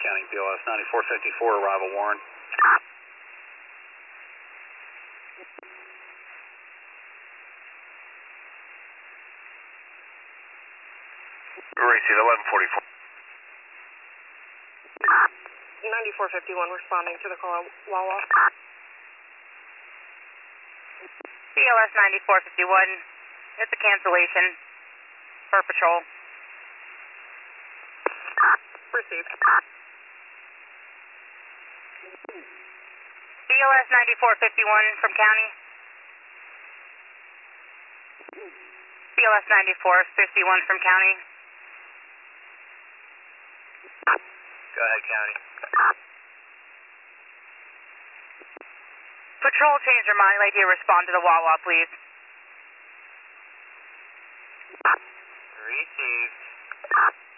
County, BLS 9454, arrival Warren. Received 1144. 9451 responding to the call at Wawa. BLS 9451, it's a cancellation for patrol. Received. BLS 9451 from county. BLS 9451 from county. Go ahead, County. Patrol changed their mind. I'd like you to respond to the Wawa, please. Received.